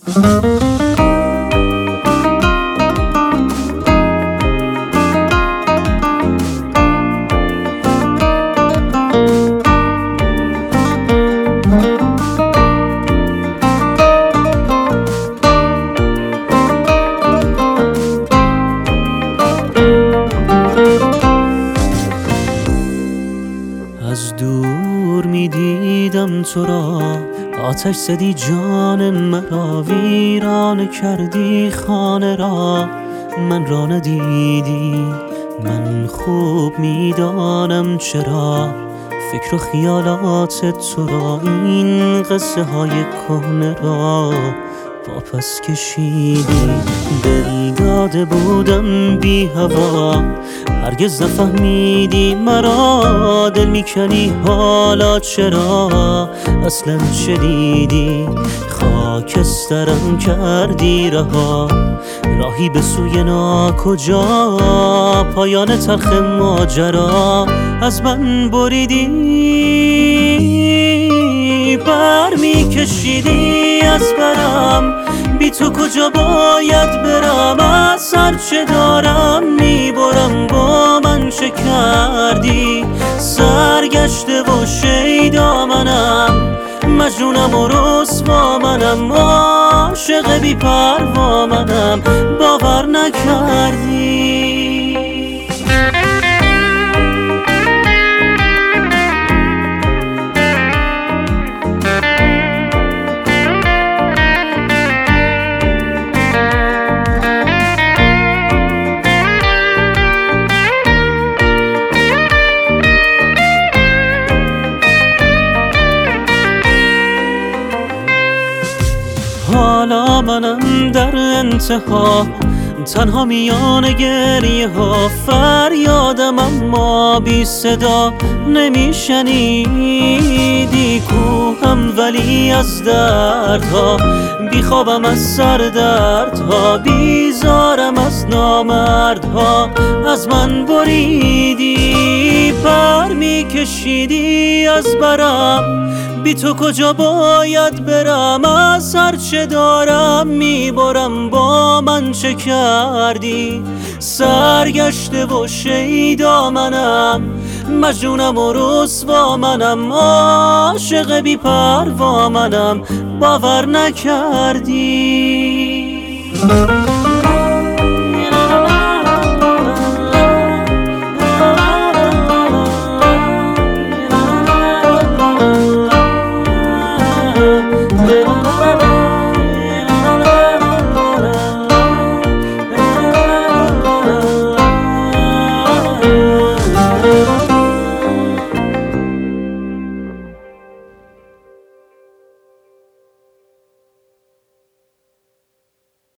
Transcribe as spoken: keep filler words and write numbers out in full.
از دور می دیدم تو را، آتش زدی جان مرا، ویرانه کردی خانه را، من را ندیدی. من خوب می دانم چرا فکر و خیالات تو را، این قصه های کهنه را واپس کشیدی. دل داده بودم بی هوا، هرگز نفهمیدی مرا، دل میکنی حالا چرا، اصلا چه دیدی؟ خاکسترم کردی رها، راهی به سوی ناکجا، پایان تلخ ماجرا از من بریدی. بر میکشیدی از برم، بی تو کجا باید برم، از هرچه دارم میبرم، با من چه کردی؟ سرگشته و شیدا منم، مجنونم و رسوا منم، عاشق بی پروا منم، باور نکردی. حالا منم در انتها، تنها میان گریه ها، فریادم اما بی صدا نمیشنیدی. کوهم ولی از دردها، بی خوابم از سر دردها، بیزارم از نامردها، از من بریدی. پر میکشیدی از برم، بی تو کجا باید برم، از هرچه دارم میبرم، با من چه کردی؟ سرگشته و شیدا منم، مجنونم و رسوا منم، عاشق بی پروا منم، باور نکردی.